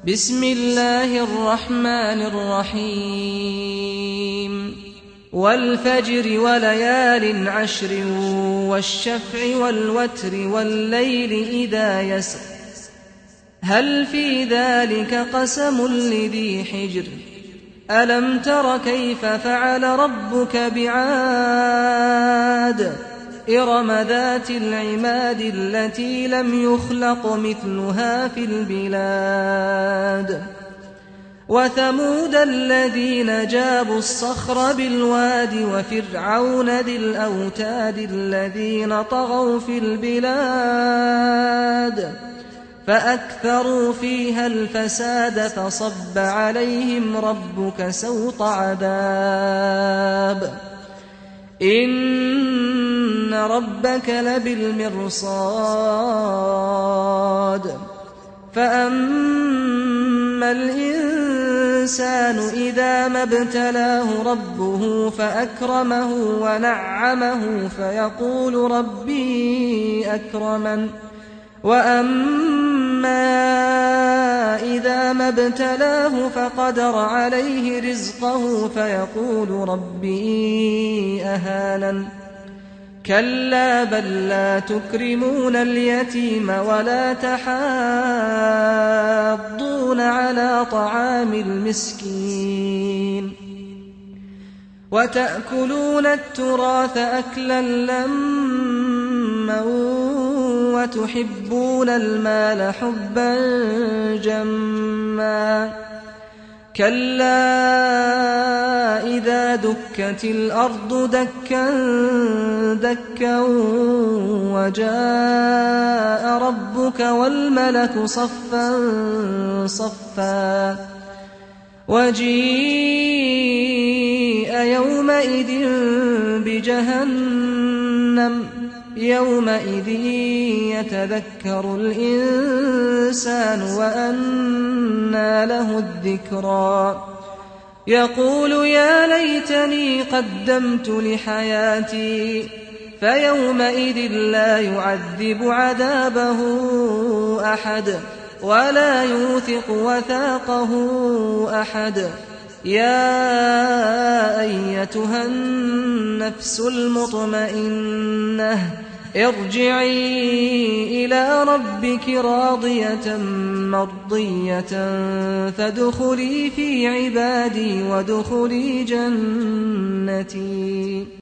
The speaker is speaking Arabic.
بسم الله الرحمن الرحيم والفجر وليال عشر والشفع والوتر والليل إذا يسر هل في ذلك قسم لذي حجر ألم تر كيف فعل ربك بعاد إرم ذات العماد التي لم يخلق مثلها في البلاد وثمود الذين جابوا الصخر بالواد وفرعون ذي الأوتاد الذين طغوا في البلاد فأكثروا فيها الفساد فصب عليهم ربك سوط عذاب إن ربك لبالمرصاد فأما الإنسان إذا ما ابتلاه ربه فأكرمه ونعمه فيقول ربي أكرمن وأما إذا ما ابتلاه فقدر عليه رزقه فيقول ربي أهانن كلا بل لا تكرمون اليتيم ولا تحاضون على طعام المسكين وتأكلون التراث أكلا لما وتحبون المال حبا جما كلا إذا دكت الأرض دكا دكا وجاء ربك والملك صفا صفا وجيء يومئذ بجهنم يومئذ يتذكر الإنسان وأنى له الذكرى يقول يا ليتني قدمت لحياتي فيومئذ لا يعذب عذابه أحد ولا يوثق وثاقه أحد يا أيتها النفس المطمئنة ارجعي إلى ربك راضية مرضية فادخلي في عبادي وادخلي جنتي.